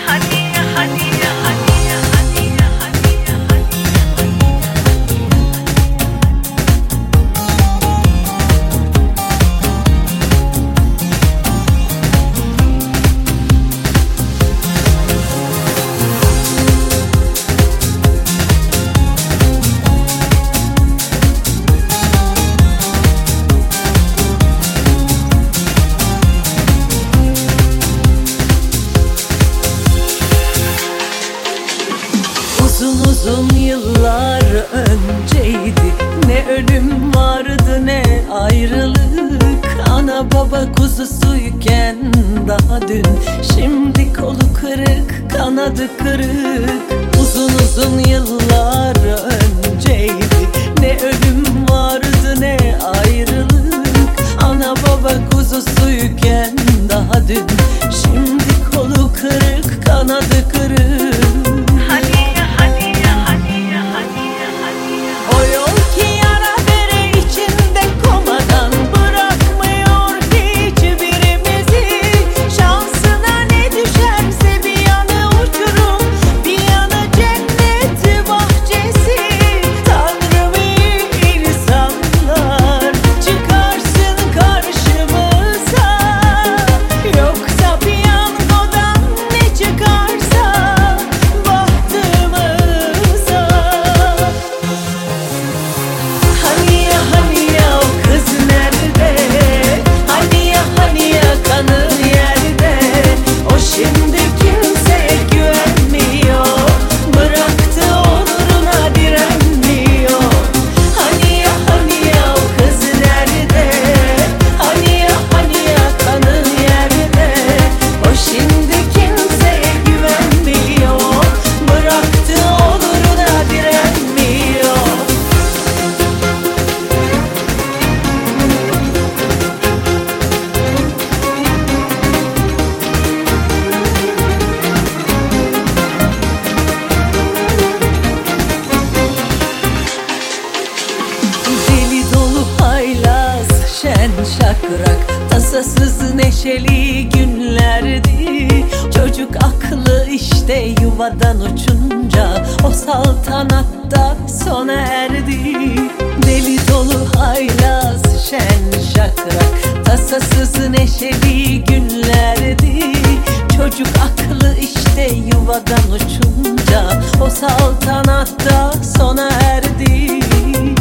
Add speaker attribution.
Speaker 1: Uzun uzun yıllar önceydi. Ne ölüm vardı ne ayrılık. Ana baba kuzusuyken daha dün, şimdi kolu kırık, kanadı kırık. Uzun uzun yıllar önceydi. Ne ölüm vardı ne ayrılık. Ana baba kuzusuyken daha dün, şimdi kolu kırık, kanadı kırık. Şakrak, tasasız neşeli günlerdi. Çocuk aklı işte yuvadan uçunca o saltanatta sona erdi. Deli dolu haylaz şen şakrak, tasasız neşeli günlerdi. Çocuk aklı işte yuvadan uçunca o saltanatta sona erdi.